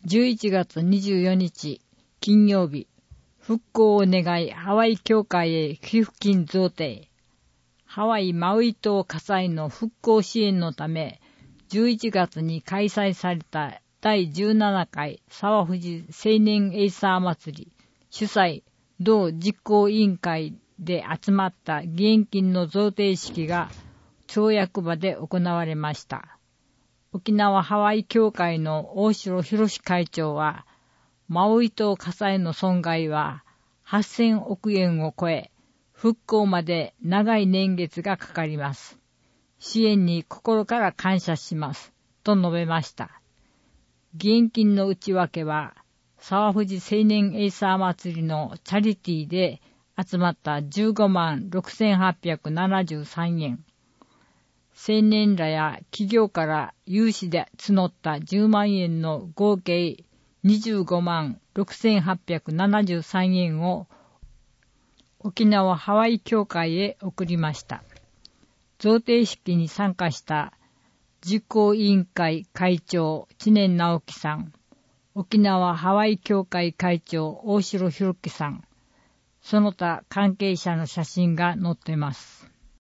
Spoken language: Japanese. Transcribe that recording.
11月24日金曜日、復興を願いハワイ協会へ寄付金贈呈。ハワイマウイ島火災の復興支援のため、11月に開催された第17回沢藤青年エイサー祭り主催同実行委員会で集まった義援金の贈呈式が町役場で行われました。沖縄ハワイ協会の大城博会長は、マウイ島火災の損害は8000億円を超え、復興まで長い年月がかかります。支援に心から感謝します。と述べました。義援金の内訳は、沢藤青年エイサー祭りのチャリティーで集まった15万6873円。青年らや企業から融資で募った10万円の合計25万6873円を沖縄ハワイ協会へ送りました。贈呈式に参加した実行委員会会長知念直樹さん、沖縄ハワイ協会会長大城博樹さん、その他関係者の写真が載っています。